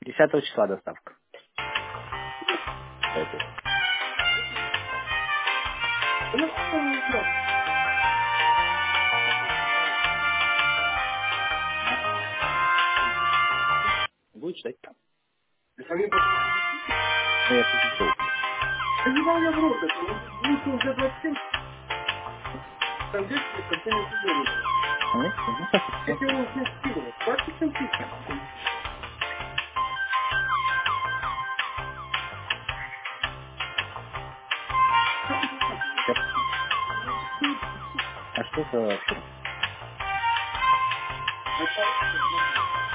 10 числа доставка. Это. Будет читать там. Я пришел. Понимал я в рот это, лучше уже 27, там 10 лет, совсем не сидели. Ну, сейчас Я все. тебе уже скидывал, 27 тысяч. А что за вообще?